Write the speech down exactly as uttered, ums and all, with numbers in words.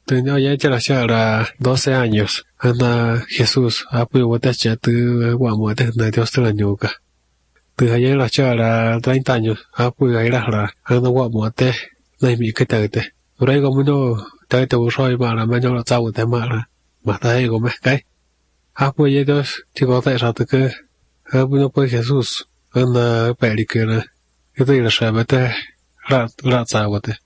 Tenía ya ya la doce años. Anda Jesús, apoyo botacha tu guamo de na Dios la ñuca. Tu ya la chara treinta años, apoyo ahí la la, anda guamo de na mi que te te. Ora como no, te te usó ma la ma la chao de ma la. Ma ta ego me cae. Apoyo Dios, chico te sa te que, apoyo pues Jesús, anda peli que la. Que te la sabe te, la la chao de.